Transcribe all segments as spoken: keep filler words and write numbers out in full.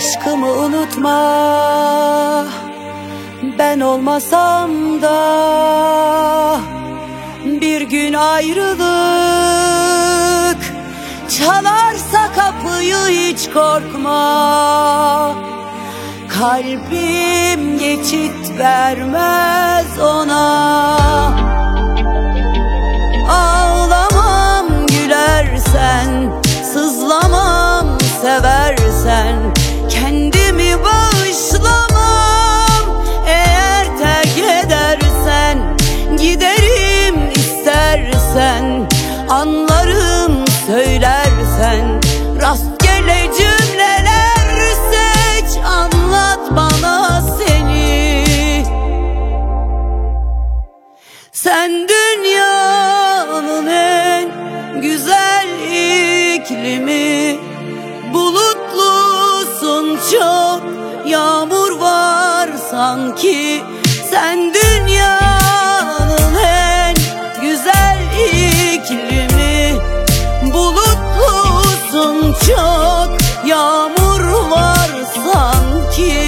Aşkımı unutma, ben olmasam da bir gün ayrılık çalarsa kapıyı hiç korkma. Kalbim geçit vermez ona. Ağlamam gülersen, sızlamam seversen, kendimi bağışlamam. Eğer terk edersen, giderim istersen, anlarım söylersen. Rastgele cümleler seç, anlat bana seni. Sen dünyanın en güzel iklimi, bulutlusun çok, yağmur var sanki. Sen dünyanın en güzel iklimi, bulutlusun çok, yağmur var sanki.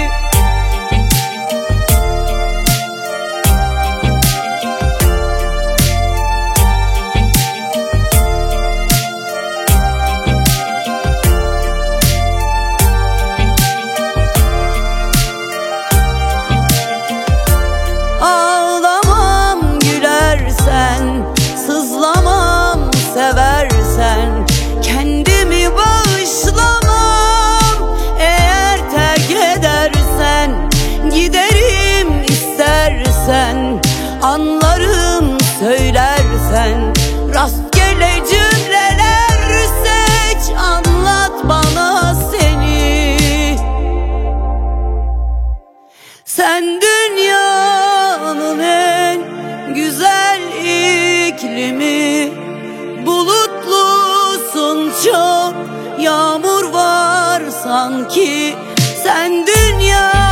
Ağlamam gülersen, sızlamam seversen, kendimi bağışlamam. Eğer terk edersen, giderim istersen, anlarım söylersen. Rastgele cümleler seç, anlat bana seni. Sen dünyanın en güzel iklimi, bulutlusun çok, yağmur var sanki. Sen dünya